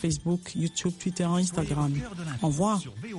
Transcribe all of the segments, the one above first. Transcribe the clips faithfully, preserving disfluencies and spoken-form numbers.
Facebook, YouTube, Twitter et Instagram. Au revoir.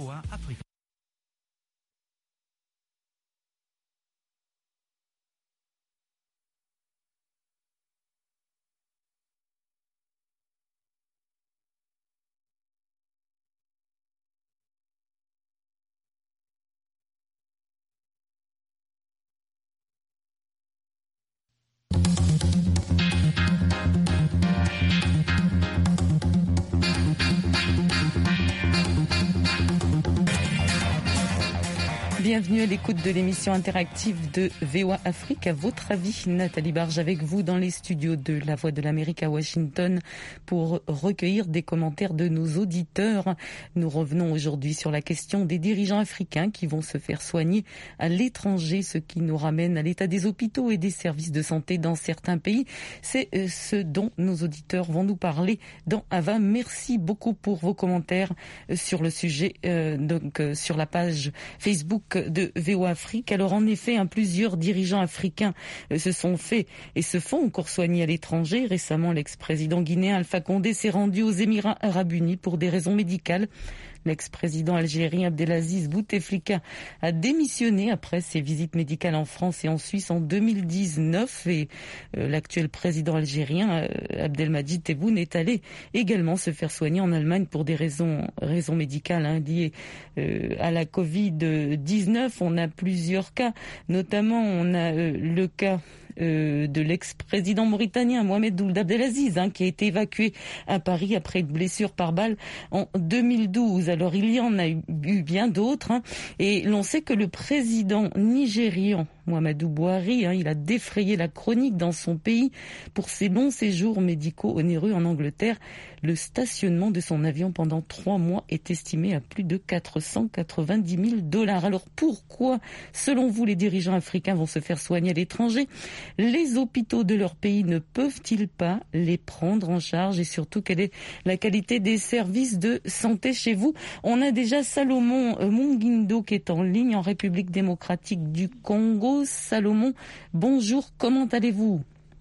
Bienvenue à l'écoute de l'émission interactive de V O A Afrique. À votre avis, Nathalie Barge avec vous dans les studios de La Voix de l'Amérique à Washington pour recueillir des commentaires de nos auditeurs. Nous revenons aujourd'hui sur la question des dirigeants africains qui vont se faire soigner à l'étranger, ce qui nous ramène à l'état des hôpitaux et des services de santé dans certains pays. C'est ce dont nos auditeurs vont nous parler dans Ava. Merci beaucoup pour vos commentaires sur le sujet, euh, donc euh, sur la page Facebook de V O A Afrique. Alors en effet, hein, plusieurs dirigeants africains euh, se sont fait et se font encore soigner à l'étranger. Récemment, l'ex-président guinéen Alpha Condé s'est rendu aux Émirats Arabes Unis pour des raisons médicales. L'ex-président algérien Abdelaziz Bouteflika a démissionné après ses visites médicales en France et en Suisse en deux mille dix-neuf et euh, l'actuel président algérien euh, Abdelmadjid Tebboune est allé également se faire soigner en Allemagne pour des raisons, raisons médicales hein, liées euh, à la covid dix-neuf. On a plusieurs cas, notamment on a euh, le cas Euh, de l'ex-président mauritanien Mohamed Ould Abdelaziz hein, qui a été évacué à Paris après une blessure par balle en deux mille douze. Alors il y en a eu, eu bien d'autres hein, et l'on sait que le président nigérian Muhammadu Buhari, hein, il a défrayé la chronique dans son pays pour ses longs séjours médicaux onéreux en Angleterre. Le stationnement de son avion pendant trois mois est estimé à plus de quatre cent quatre-vingt-dix mille dollars. Alors pourquoi, selon vous, les dirigeants africains vont se faire soigner à l'étranger? Les hôpitaux de leur pays ne peuvent-ils pas les prendre en charge? Et surtout, quelle est la qualité des services de santé chez vous? On a déjà Salomon Mungindo qui est en ligne en République démocratique du Congo. Salomon, bonjour, comment allez-vous?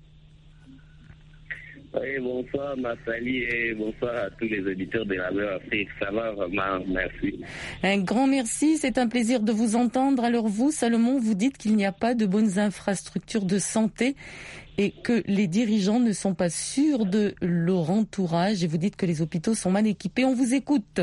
Oui, bonsoir Nathalie et bonsoir à tous les auditeurs de la V O A Afrique. Ça va vraiment, merci. Un grand merci, c'est un plaisir de vous entendre. Alors vous, Salomon, vous dites qu'il n'y a pas de bonnes infrastructures de santé et que les dirigeants ne sont pas sûrs de leur entourage et vous dites que les hôpitaux sont mal équipés. On vous écoute.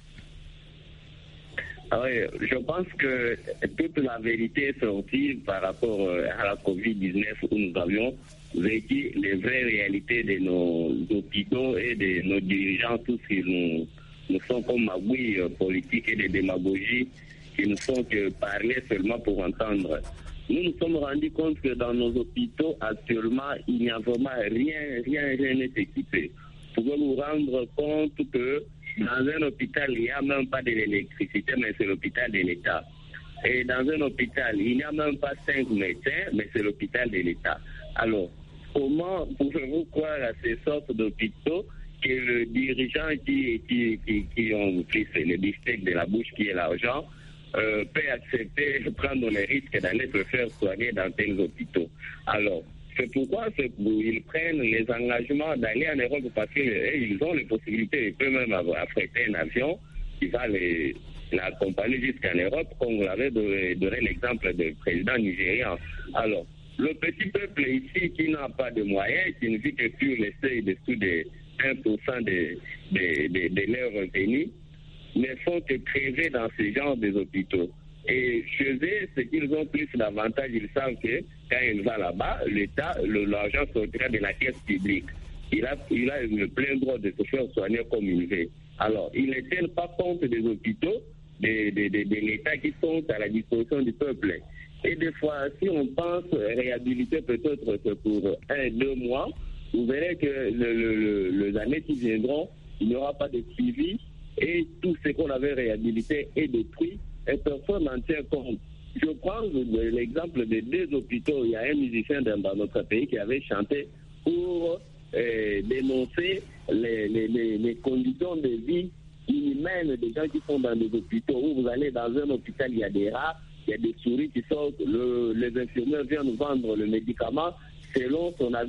Ah oui, je pense que toute la vérité est sortie par rapport à la covid dix-neuf où nous avions vécu les vraies réalités de nos hôpitaux et de nos dirigeants, tous qui nous, nous sont comme magouilles politiques et de démagogie qui ne font que parler seulement pour entendre. Nous nous sommes rendus compte que dans nos hôpitaux actuellement, il n'y a vraiment rien, rien, rien n'est équipé. Vous pouvez vous rendre compte que dans un hôpital, il n'y a même pas de l'électricité, mais c'est l'hôpital de l'État. Et dans un hôpital, il n'y a même pas cinq médecins, mais c'est l'hôpital de l'État. Alors, comment pouvez-vous croire à ces sortes d'hôpitaux que le dirigeant qui, qui, qui, qui ont pris le bistec de la bouche, qui est l'argent, euh, peut accepter de prendre les risques d'aller se faire soigner dans tels hôpitaux? Alors, c'est pourquoi ils prennent les engagements d'aller en Europe parce qu'ils ont les possibilités, ils peuvent même avoir affréter un avion qui va les, l'accompagner jusqu'en Europe, comme vous l'avez donné l'exemple du président nigérian. Alors, le petit peuple ici qui n'a pas de moyens, qui ne vit que sur les seuils dessous de un pour cent de, de, de, de leurs revenus, ne font que crever dans ce genre de hôpitaux. Et chez eux, ce qu'ils ont plus d'avantages, ils savent que quand ils vont là-bas, l'État, le, l'argent sortira de la caisse publique. Il a, il a le plein droit de se faire soigner comme il veut. Alors, ils ne tiennent pas compte des hôpitaux, de, de, de, de l'État qui sont à la disposition du peuple. Et des fois, si on pense réhabiliter peut-être pour un, deux mois, vous verrez que le, le, le, les années qui viendront, il n'y aura pas de suivi et tout ce qu'on avait réhabilité est détruit et personne n'en tient compte. Je prends l'exemple de deux hôpitaux. Il y a un musicien dans notre pays qui avait chanté pour euh, dénoncer les, les, les, les conditions de vie inhumaines des gens qui sont dans des hôpitaux. Où vous allez dans un hôpital, il y a des rats, il y a des souris qui sortent, le, les infirmières viennent vendre le médicament selon son avis.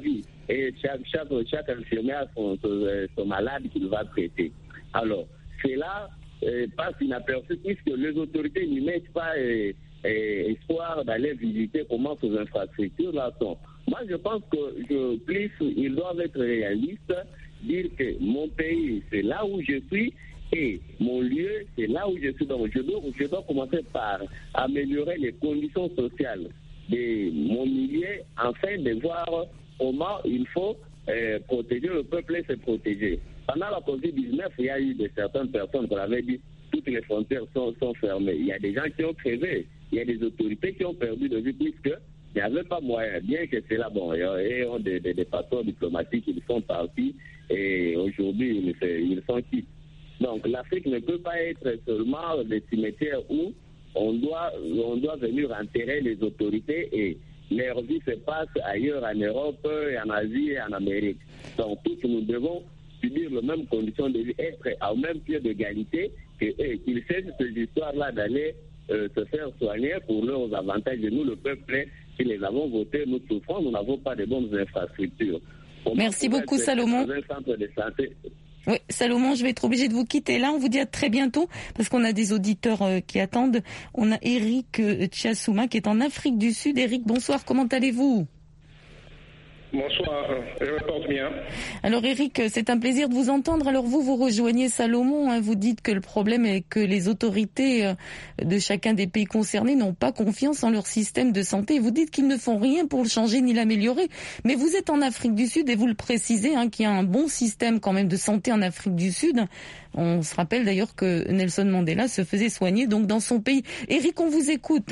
et chaque, chaque, chaque infirmier a son, son, son malade qu'il va traiter. Alors, c'est là euh, passe inaperçu puisque les autorités n'y mettent pas euh, euh, espoir d'aller visiter comment ces infrastructures-là sont. Moi, je pense que je, plus ils doivent être réalistes, dire que mon pays, c'est là où je suis, et mon lieu, c'est là où je suis. Donc, je dois, je dois commencer par améliorer les conditions sociales de mon milieu, afin de voir comment il faut euh, protéger le peuple et se protéger. Pendant la covid dix-neuf, il y a eu de certaines personnes qui avaient dit toutes les frontières sont, sont fermées. Il y a des gens qui ont crevé, il y a des autorités qui ont perdu de vue puisque il n'y avait pas moyen. Bien que c'est là, bon, et ont des, des, des passeports diplomatiques, ils sont partis et aujourd'hui ils, ils sont quittes. Donc l'Afrique ne peut pas être seulement des cimetières où on doit, on doit venir enterrer les autorités et leur vie se passe ailleurs en Europe, en Asie et en Amérique. Donc tous nous devons subir les mêmes conditions de vie, être au même pied d'égalité, qu'ils cessent cette histoire-là d'aller euh, se faire soigner pour leurs avantages. Et nous, le peuple, si les avons votés, nous souffrons, nous n'avons pas de bonnes infrastructures. Comment Merci beaucoup, Salomon. Dans un centre de santé. Oui, Salomon, je vais être obligée de vous quitter là. On vous dit à très bientôt parce qu'on a des auditeurs euh, qui attendent. On a Eric euh, Tchasouma qui est en Afrique du Sud. Eric, bonsoir, comment allez-vous ? Bonsoir, je me porte bien. Alors Eric, c'est un plaisir de vous entendre. Alors vous, vous rejoignez Salomon, hein, vous dites que le problème est que les autorités de chacun des pays concernés n'ont pas confiance en leur système de santé. Vous dites qu'ils ne font rien pour le changer ni l'améliorer. Mais vous êtes en Afrique du Sud et vous le précisez, hein, qu'il y a un bon système quand même de santé en Afrique du Sud. On se rappelle d'ailleurs que Nelson Mandela se faisait soigner donc dans son pays. Eric, on vous écoute.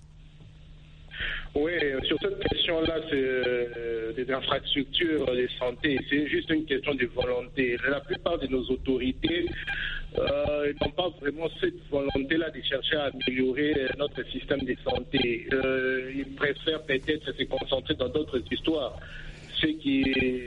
Oui, sur cette question-là, c'est euh, des infrastructures de santé. C'est juste une question de volonté. La plupart de nos autorités euh, n'ont pas vraiment cette volonté-là de chercher à améliorer notre système de santé. Euh, ils préfèrent peut-être se concentrer dans d'autres histoires. Ce qui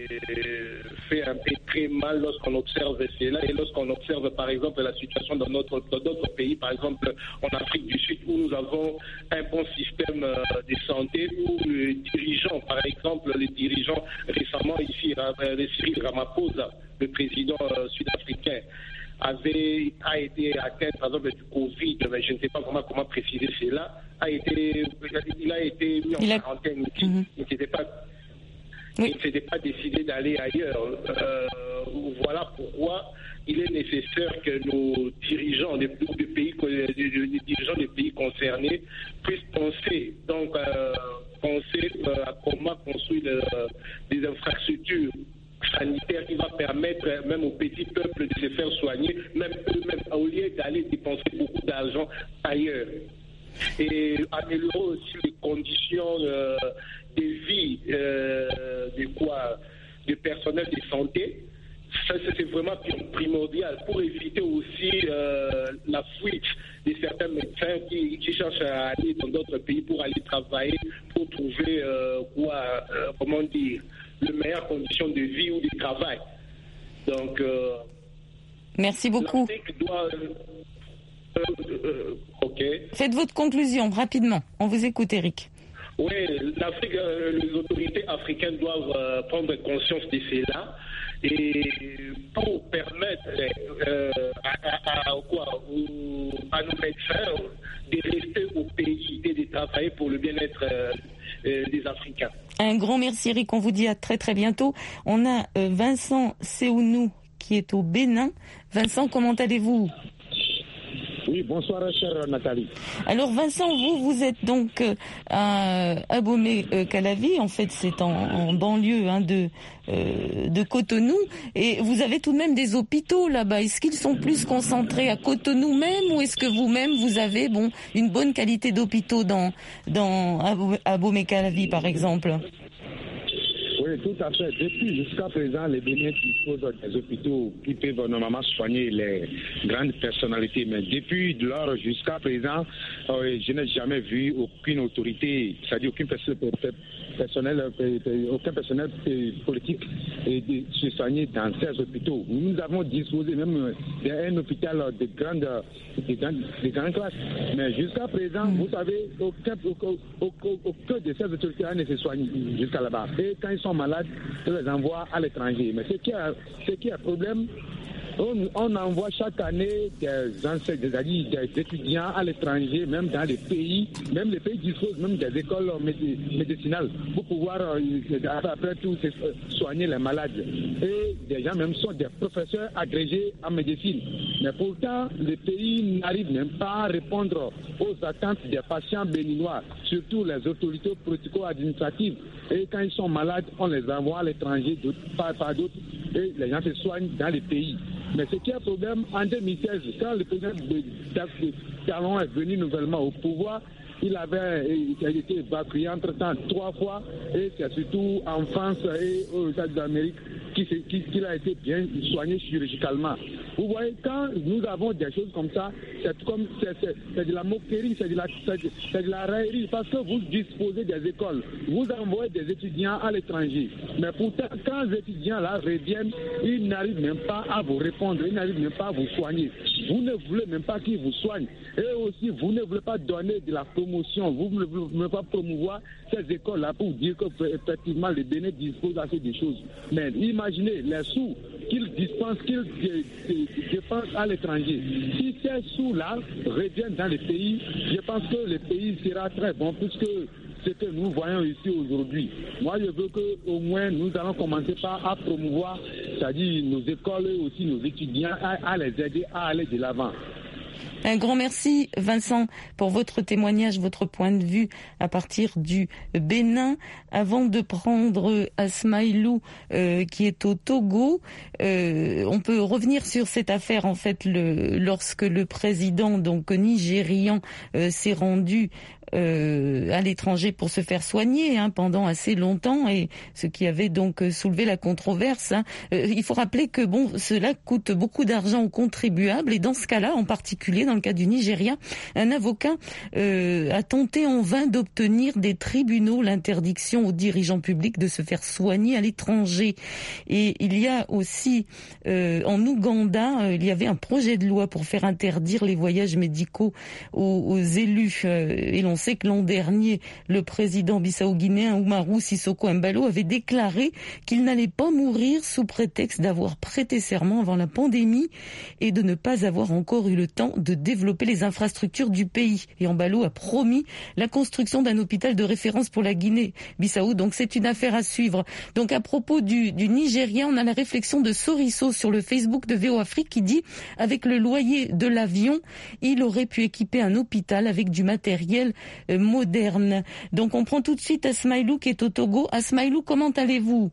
fait un peu très mal lorsqu'on observe cela et lorsqu'on observe par exemple la situation dans notre dans d'autres pays, par exemple en Afrique du Sud où nous avons un bon système de santé où les dirigeants, par exemple les dirigeants récemment ici, Cyril Ramaphosa, le président sud-africain, avait a été atteint par exemple du Covid, mais je ne sais pas vraiment comment préciser cela, a été il a été mis en il a... quarantaine, mm-hmm. il n'était pas Oui. Il ne s'était pas décidé d'aller ailleurs. Euh, voilà pourquoi il est nécessaire que nos dirigeants des, des pays, des dirigeants des pays concernés puissent penser, donc euh, penser euh, à comment construire le, des infrastructures sanitaires qui va permettre même aux petits peuples de se faire soigner, même eux-mêmes, au lieu d'aller dépenser beaucoup d'argent ailleurs. Et améliorer aussi les conditions euh, de vie euh, de quoi, du personnel de santé. Ça, c'est vraiment primordial pour éviter aussi euh, la fuite de certains médecins qui, qui cherchent à aller dans d'autres pays pour aller travailler, pour trouver euh, quoi, euh, comment dire, les meilleures conditions de vie ou de travail. Donc, euh, merci beaucoup. Doit, euh, euh, ok. Faites votre conclusion rapidement. On vous écoute, Eric. Oui, l'Afrique, euh, les autorités africaines doivent euh, prendre conscience de cela et pour permettre euh, à, à, à, quoi, aux, à nos médecins de rester au pays et de travailler pour le bien-être euh, euh, des Africains. Un grand merci, Eric. On vous dit à très très bientôt. On a euh, Vincent Seounou qui est au Bénin. Vincent, comment allez-vous ? Oui, bonsoir, chère Nathalie. Alors, Vincent, vous, vous êtes donc euh, à Abomey-Calavi. En fait, c'est en, en banlieue hein, de, euh, de Cotonou. Et vous avez tout de même des hôpitaux là-bas. Est-ce qu'ils sont plus concentrés à Cotonou même ou est-ce que vous-même, vous avez bon, une bonne qualité d'hôpitaux dans, dans Abomey-Calavi, par exemple ? Oui, tout à fait. Depuis jusqu'à présent, les Bénins disposent des hôpitaux qui peuvent normalement soigner les grandes personnalités. Mais depuis lors jusqu'à présent, euh, je n'ai jamais vu aucune autorité, c'est-à-dire aucun personnel, aucun personnel politique se soigner dans ces hôpitaux. Nous avons disposé même d'un hôpital de grande, de grande, de grande classe. Mais jusqu'à présent, vous savez, aucun, aucun, aucun de ces autorités ne se soigne jusqu'à là-bas. Et quand ils sont malades, on les envoie à l'étranger. Mais ce qui a, ce qui est un problème, on, on envoie chaque année des enseignants, des, des étudiants à l'étranger, même dans les pays, même les pays disposent même des écoles médicinales pour pouvoir euh, après tout soigner les malades. Et des gens même sont des professeurs agrégés en médecine. Mais pourtant, les pays n'arrivent même pas à répondre aux attentes des patients béninois, surtout les autorités politico-administratives. Et quand ils sont malades, on les envoie à l'étranger par, par d'autres et les gens se soignent dans les pays. Mais ce qui est un problème, en deux mille seize, quand le président Talon est venu nouvellement au pouvoir, il avait il a été évacué entre-temps trois fois, et c'est surtout en France et aux États-Unis d'Amérique qu'il qui, qui a été bien soigné chirurgicalement. Vous voyez, quand nous avons des choses comme ça, c'est comme c'est, c'est, c'est de la moquerie, c'est de la, c'est de, c'est de la raillerie, parce que vous disposez des écoles, vous envoyez des étudiants à l'étranger. Mais pourtant, quand les étudiants-là reviennent, ils n'arrivent même pas à vous répondre, ils n'arrivent même pas à vous soigner. Vous ne voulez même pas qu'ils vous soignent. Et aussi, vous ne voulez pas donner de la promotion, vous ne voulez pas promouvoir ces écoles-là pour dire que effectivement les Bénin disposent assez de choses. Mais imaginez les sous qu'ils dispensent, qu'ils dépensent à l'étranger. Si ces sous-là reviennent dans les pays, je pense que le pays sera très bon, puisque ce que nous voyons ici aujourd'hui. Moi, je veux qu'au moins nous allons commencer par à promouvoir, c'est-à-dire nos écoles et aussi nos étudiants, à, à les aider à aller de l'avant. Un grand merci, Vincent, pour votre témoignage, votre point de vue à partir du Bénin. Avant de prendre Asmaïlou, euh, qui est au Togo, euh, on peut revenir sur cette affaire. En fait, le, lorsque le président donc nigérian euh, s'est rendu Euh, à l'étranger pour se faire soigner hein, pendant assez longtemps, et ce qui avait donc soulevé la controverse. Hein. Euh, il faut rappeler que bon, cela coûte beaucoup d'argent aux contribuables, et dans ce cas-là, en particulier dans le cas du Nigeria, un avocat euh, a tenté en vain d'obtenir des tribunaux l'interdiction aux dirigeants publics de se faire soigner à l'étranger. Et il y a aussi euh, en Ouganda, euh, il y avait un projet de loi pour faire interdire les voyages médicaux aux, aux élus, euh, et l'on On sait que l'an dernier, le président bissau-guinéen Umaru Sissoko Embalo avait déclaré qu'il n'allait pas mourir sous prétexte d'avoir prêté serment avant la pandémie et de ne pas avoir encore eu le temps de développer les infrastructures du pays. Et Embalo a promis la construction d'un hôpital de référence pour la Guinée-Bissau. Donc c'est une affaire à suivre. Donc à propos du, du Nigeria, on a la réflexion de Soriso sur le Facebook de V O Afrique qui dit « Avec le loyer de l'avion, il aurait pu équiper un hôpital avec du matériel moderne ». Donc on prend tout de suite Asmaïlou qui est au Togo. Asmaïlou, comment allez-vous?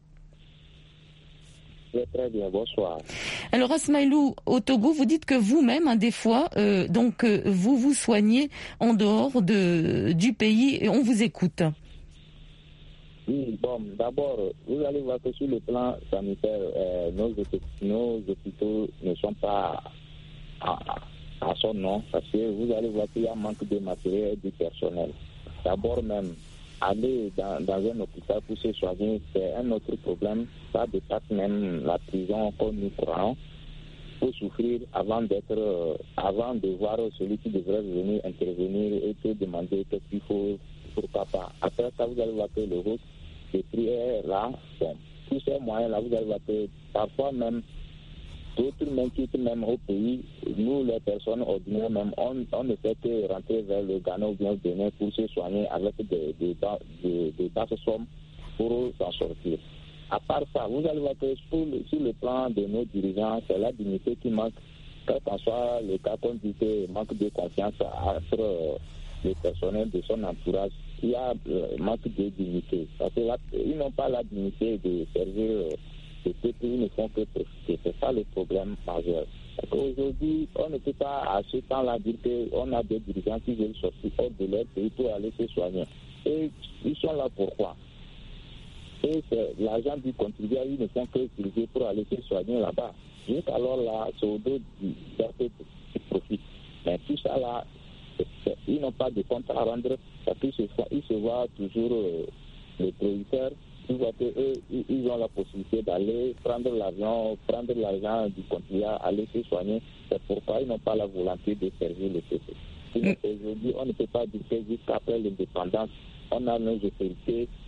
Très bien, bonsoir. Alors Asmaïlou, au Togo, vous dites que vous-même, hein, des fois, euh, donc euh, vous vous soignez en dehors de, du pays, et on vous écoute. Oui, bon, d'abord, vous allez voir que sur le plan sanitaire, euh, nos, nos hôpitaux ne sont pas à, à son nom, parce que vous allez voir qu'il y a un manque de matériel et du personnel. D'abord même, aller dans, dans un hôpital pour se soigner, c'est un autre problème. Ça dépasse même la prison comme nous croyons. Il faut souffrir avant d'être, euh, avant de voir celui qui devrait venir intervenir et te demander qu'est-ce qu'il faut, pourquoi pas. Après ça, vous allez voir que le route de prière là, bon, tous ces moyens-là, vous allez voir que parfois même, d'autres même quittent même au pays, nous les personnes ordinaires même, on, on ne fait que rentrer vers le Ghana ou bien le Bénin pour se soigner avec des, des, des, des basses sommes pour s'en sortir. À part ça, vous allez voir que sur le, sur le plan de nos dirigeants, c'est la dignité qui manque, quel qu'en soit le cas qu'on dit que manque de confiance entre euh, le personnel de son entourage, il y a euh, manque de dignité. Parce qu'ils n'ont pas la dignité de servir euh, les peuples, ils ne font que profiter. C'est ça le problème majeur. Aujourd'hui, on ne peut pas à ce temps-là dire qu'on a des dirigeants qui veulent sortir hors de leur pays pour aller se soigner. Et ils sont là pourquoi? Et c'est l'argent du contribuable, ils ne font que utiliser pour aller se soigner là-bas. Jusqu'alors là, c'est au dos du peuple qui profite. Mais tout ça là, ils n'ont pas de compte à rendre, parce qu'ils se, ils se voient toujours euh, les producteurs. Ils voient qu'eux, ils ont la possibilité d'aller prendre l'avion, prendre l'argent du contribuable, aller se soigner. C'est pourquoi ils n'ont pas la volonté de servir le peuple. Mmh. Aujourd'hui, on ne peut pas dire que jusqu'après l'indépendance, on a nos autorités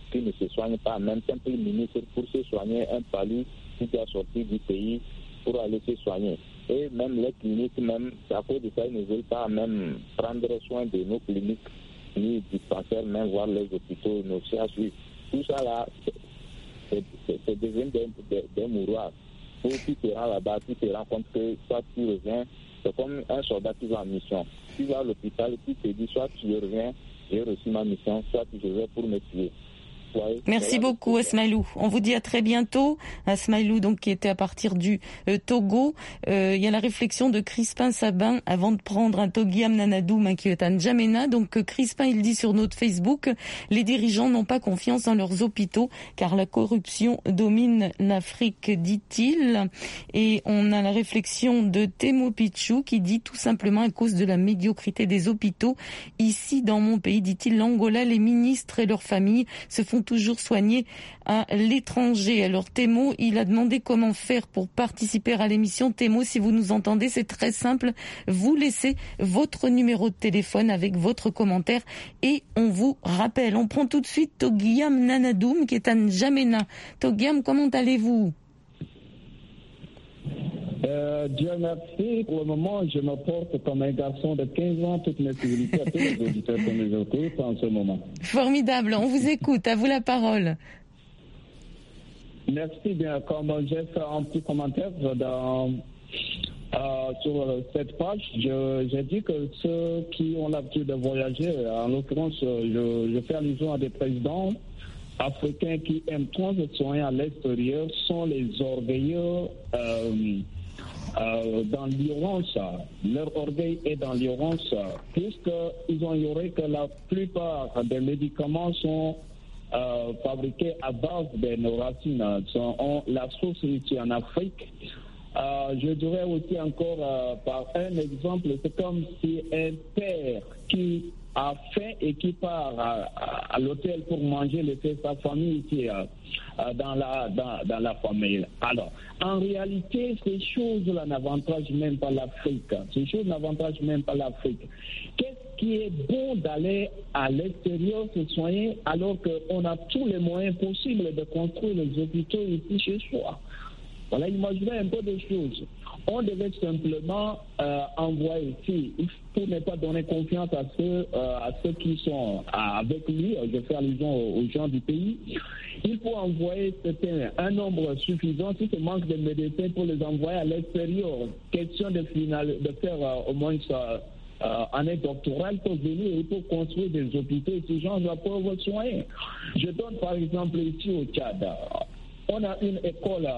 qui ne se soignent pas, même simple ministre pour se soigner, un palu qui doit sortir du pays pour aller se soigner. Et même les cliniques, même, à cause de ça, ils ne veulent pas même prendre soin de nos cliniques, ni dispensaires, même voir les hôpitaux, nos C H U. Tout ça là, c'est, c'est, c'est devenu des, des, des mouroirs. Pour tu te rends là-bas, tu te rends compte que soit tu reviens, c'est comme un soldat qui va en mission. Tu vas à l'hôpital, tu te dis soit tu reviens, j'ai reçu ma mission, soit tu reviens pour me tuer. Ouais, merci beaucoup Asmaïlou. On vous dit à très bientôt. Asmaïlou, donc qui était à partir du euh, Togo. Euh, il y a la réflexion de Crispin Sabin avant de prendre un Togiam Nanadoum hein, qui est à N'Djamena. Donc Crispin, il dit sur notre Facebook, les dirigeants n'ont pas confiance dans leurs hôpitaux car la corruption domine l'Afrique, dit-il. Et on a la réflexion de Temo Pichou qui dit tout simplement à cause de la médiocrité des hôpitaux. Ici dans mon pays, dit-il, l'Angola, les ministres et leurs familles se font toujours soignés à l'étranger. Alors Thémo, il a demandé comment faire pour participer à l'émission. Thémo, si vous nous entendez, c'est très simple. Vous laissez votre numéro de téléphone avec votre commentaire et on vous rappelle. On prend tout de suite Togiam Nanadoum qui est à N'Djamena. Togiam, comment allez-vous ? Euh, Dieu merci. Pour le moment, je me porte comme un garçon de quinze ans, toutes mes civilités à tous les auditeurs qui nous écoutent en ce moment. Formidable, on vous écoute, à vous la parole. Merci bien. Comme j'ai fait un petit commentaire dans, euh, sur cette page, je, j'ai dit que ceux qui ont l'habitude de voyager, en l'occurrence, je, je fais allusion à des présidents africains qui aiment trop se soigner à l'extérieur, sont les orgueilleux euh, euh, dans l'ignorance. Leur orgueil est dans l'ignorance, puisqu'ils ont ignoré que la plupart des médicaments sont euh, fabriqués à base de nos racines. Sont, on, la source est ici en Afrique. Euh, je dirais aussi encore euh, par un exemple, c'est comme si un père qui a faim et qui part à, à, à l'hôtel pour manger, laisser sa famille ici euh, euh, dans, la, dans, dans la famille. Alors, en réalité, ces choses-là n'avantagent même pas l'Afrique. Ces choses n'avantagent même pas l'Afrique. Qu'est-ce qui est bon d'aller à l'extérieur se soigner alors qu'on a tous les moyens possibles de construire les hôpitaux ici chez soi? Voilà, imaginez un peu des choses. On devait simplement euh, envoyer ici, pour ne pas donner confiance à ceux, euh, à ceux qui sont avec lui, je fais allusion aux, aux gens du pays, il faut envoyer certains, un nombre suffisant, si ce manque de médecins, pour les envoyer à l'extérieur. Question de, final, de faire euh, au moins euh, euh, année doctorale pour venir et pour construire des hôpitaux et ces gens doivent pouvoir soigner. Je donne par exemple ici au Tchad, on a une école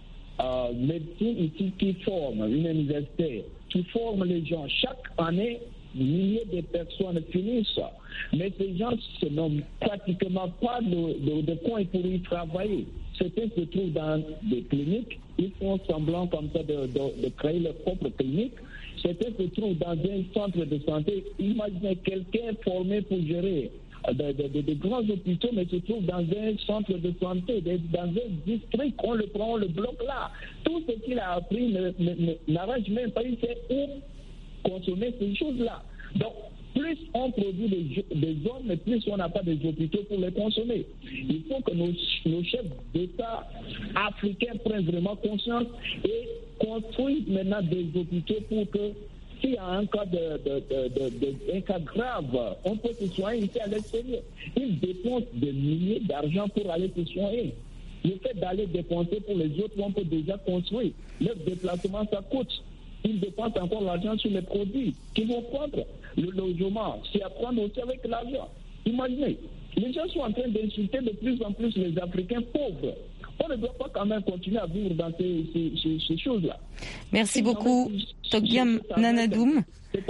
Euh, médecine ici qui forme, une université qui forme les gens. Chaque année, milliers de personnes finissent. Mais ces gens n'ont pratiquement pas de, de, de coin pour y travailler. Certains se trouvent dans des cliniques, ils font semblant comme ça de, de, de créer leur propre clinique. Certains se trouvent dans un centre de santé. Imaginez quelqu'un formé pour gérer De, de, de, de grands hôpitaux, mais se trouve dans un centre de santé, de, dans un district, on le prend, on le bloque là. Tout ce qu'il a appris n'arrange même pas, il sait où consommer ces choses-là. Donc, plus on produit des, des hommes, mais plus on n'a pas des hôpitaux pour les consommer. Il faut que nos, nos chefs d'État africains prennent vraiment conscience et construisent maintenant des hôpitaux pour que s'il y a un cas, de, de, de, de, de, un cas grave, on peut se soigner ici à l'extérieur. Ils dépensent des milliers d'argent pour aller se soigner. Le fait d'aller dépenser pour les autres, on peut déjà construire. Leur déplacement, ça coûte. Ils dépensent encore l'argent sur les produits qu'ils vont prendre. Le logement, c'est à prendre aussi avec l'argent. Imaginez, les gens sont en train d'insulter de plus en plus les Africains pauvres. On ne doit pas quand même continuer à vivre dans ces, ces, ces, ces choses-là. Merci beaucoup, Togiam Nanadoum.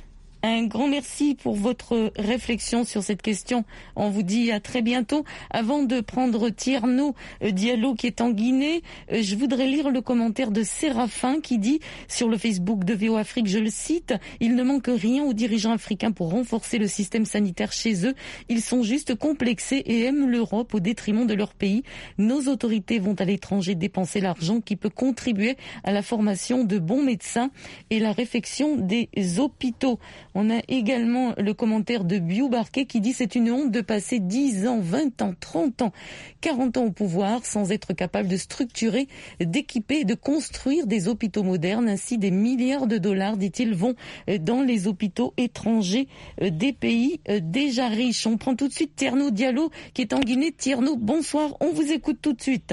Un grand merci pour votre réflexion sur cette question. On vous dit à très bientôt. Avant de prendre Tierno Diallo qui est en Guinée, je voudrais lire le commentaire de Séraphin qui dit sur le Facebook de V O Afrique, je le cite, « Il ne manque rien aux dirigeants africains pour renforcer le système sanitaire chez eux. Ils sont juste complexés et aiment l'Europe au détriment de leur pays. Nos autorités vont à l'étranger dépenser l'argent qui peut contribuer à la formation de bons médecins et la réfection des hôpitaux. » On a également le commentaire de Biou Barquet qui dit « C'est une honte de passer dix ans, vingt ans, trente ans, quarante ans au pouvoir sans être capable de structurer, d'équiper, de construire des hôpitaux modernes. Ainsi, des milliards de dollars, dit-il, vont dans les hôpitaux étrangers des pays déjà riches. » On prend tout de suite Tierno Diallo qui est en Guinée. Tierno, bonsoir, on vous écoute tout de suite.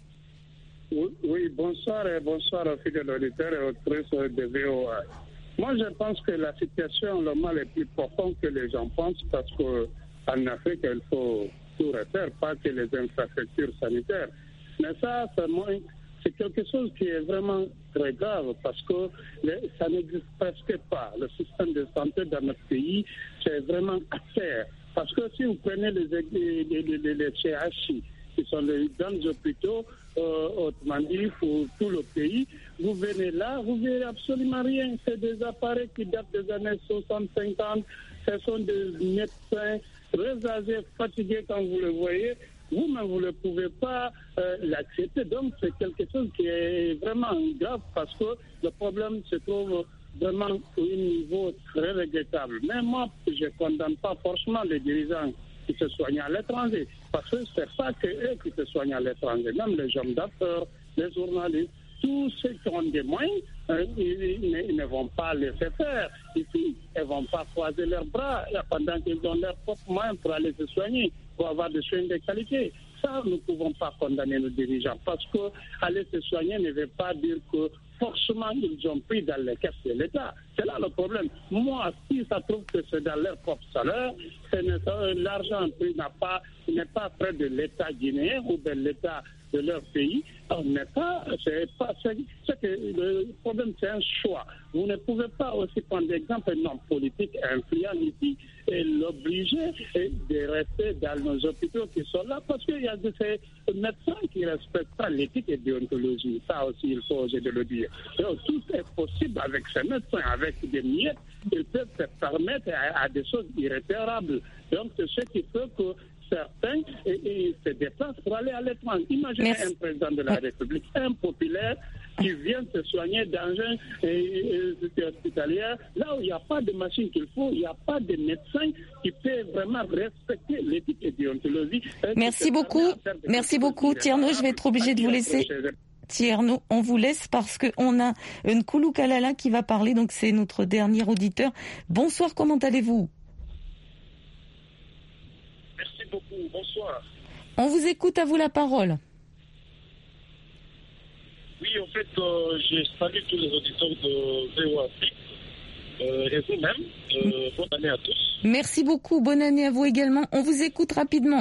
Oui, oui bonsoir et bonsoir aux fidèles auditeurs et autrices de V O A. Moi, je pense que la situation, le mal est plus profond que les gens pensent parce qu'en Afrique, il faut tout refaire, pas que les infrastructures sanitaires. Mais ça, c'est quelque chose qui est vraiment très grave parce que ça n'existe presque pas. Le système de santé dans notre pays, c'est vraiment à terre. Parce que si vous prenez les, les, les, les, les C H I, qui sont les grands hôpitaux, euh, autrement dit, pour tout le pays, vous venez là, vous verrez absolument rien. C'est des appareils qui datent des années soixante cinquante. Ce sont des médecins très âgés, fatigués quand vous le voyez. Vous-même, vous ne pouvez pas euh, l'accepter. Donc, c'est quelque chose qui est vraiment grave parce que le problème se trouve vraiment au niveau très regrettable. Mais moi, je ne condamne pas forcément les dirigeants qui se soignent à l'étranger. Parce que ce n'est pas que eux qui se soignent à l'étranger. Même les hommes d'affaires, les journalistes, tous ceux qui ont des moyens, hein, ils, ils, ils ne vont pas laisser faire. Ici, ils ne vont pas croiser leurs bras pendant qu'ils ont leurs propres moyens pour aller se soigner, pour avoir des soins de qualité. Ça, nous ne pouvons pas condamner nos dirigeants. Parce que aller se soigner ne veut pas dire que forcément ils ont pris dans les caisses de l'État. C'est là le problème. Moi, si ça trouve que c'est dans leur propre salaire, l'argent pris n'a pas, n'est pas près de l'État guinéen ou de l'État de leur pays, on n'est pas, c'est pas, c'est, c'est que le problème c'est un choix. Vous ne pouvez pas aussi prendre l'exemple d'un homme politique influent ici et l'obliger de rester dans nos hôpitaux qui sont là parce qu'il y a de ces médecins qui ne respectent pas l'éthique et déontologie. Ça aussi, il faut oser de le dire. Donc, tout est possible avec ces médecins, avec des miettes, ils peuvent se permettre à, à des choses irréparables. Donc, c'est ce qui fait que certains et, et se déplacent pour aller à l'étranger. Imaginez Merci. un président de la République impopulaire qui vient se soigner dans un institut hospitalier, là où il n'y a pas de machine qu'il faut, il n'y a pas de médecin qui peut vraiment respecter l'éthique et déontologie. Merci beaucoup. Merci beaucoup, Tierno. Je vais être obligé de vous laisser. Tierno, on vous laisse parce qu'on a une Koulou Kalala qui va parler, donc c'est notre dernier auditeur. Bonsoir, comment allez-vous ? Merci beaucoup, bonsoir. On vous écoute, à vous la parole. Oui, en fait, euh, je salue tous les auditeurs de V O A Afrique euh, et vous-même. Euh, bonne année à tous. Merci beaucoup, bonne année à vous également. On vous écoute rapidement.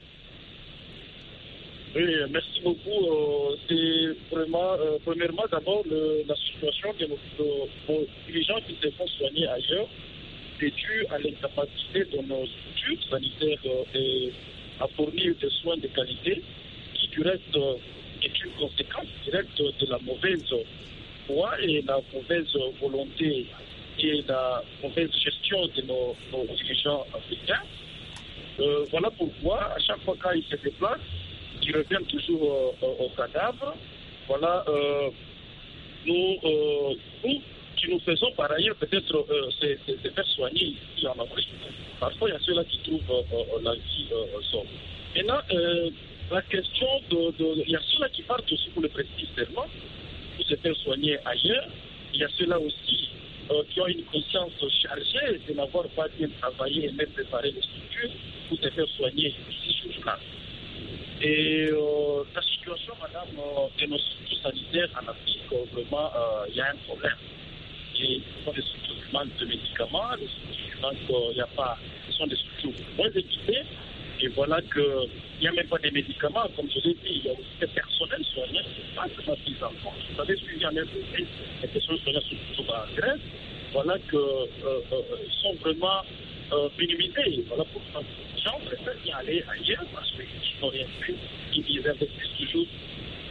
Oui, merci beaucoup. Euh, c'est vraiment, euh, premièrement, d'abord, le, la situation de nos dirigeants qui se font soigner ailleurs, c'est dû à l'incapacité de nos structures sanitaires euh, à fournir des soins de qualité qui, du reste, euh, est une conséquence directe de la mauvaise foi et la mauvaise volonté et la mauvaise gestion de nos, nos dirigeants africains. Euh, voilà pourquoi, à chaque fois qu'ils se déplacent, ils reviennent toujours euh, au cadavre. Voilà, euh, nous, euh, nous qui nous faisons par ailleurs peut-être euh, se faire soigner ici en Afrique. Parfois, il y a ceux-là qui trouvent euh, la vie euh, sauve. Maintenant, euh, la question de, de... Il y a ceux-là qui partent aussi pour le prestige seulement, pour se faire soigner ailleurs. Il y a ceux-là aussi euh, qui ont une conscience chargée de n'avoir pas bien travaillé et même préparé les structures pour se faire soigner ici sur place. Et euh, la situation, madame, euh, de nos structures sanitaires en Afrique, euh, vraiment, il euh, y a un problème. Et ce sont des structures qui manquent de médicaments, des structures qui manquent, il euh, a pas, ce sont des structures moins équipées. Et voilà qu'il n'y a même pas de médicaments, comme je l'ai dit, il y a aussi des personnels soignants qui ne sont pas vraiment pris en compte. Vous savez, suivi en Afrique, les personnels soignants sont toujours en Grèce. Voilà qu'ils euh, euh, sont vraiment euh, minimisés. Voilà pourquoi les gens préfèrent y aller ailleurs parce qu'ils n'ont rien fait. Ils investissent toujours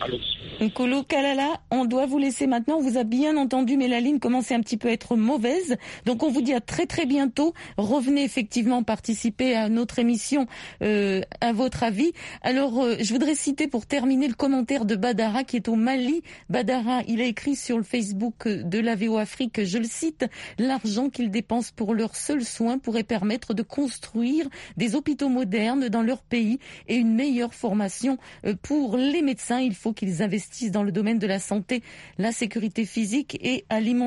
à l'audition. Nkolo Kalala, on doit vous laisser maintenant. On vous a bien entendu, mais la ligne commençait un petit peu à être mauvaise. Donc on vous dit à très très bientôt. Revenez effectivement participer à notre émission, euh, à votre avis. Alors euh, je voudrais citer pour terminer le commentaire de Badara qui est au Mali. Badara, il a écrit sur le Facebook de la V O Afrique, je le cite, l'argent qu'ils dépensent pour leurs seuls soins pourrait permettre de construire des hôpitaux modernes dans leur pays et une meilleure formation pour les médecins. Il faut qu'ils investissent dans le domaine de la santé, la sécurité physique et alimentaire.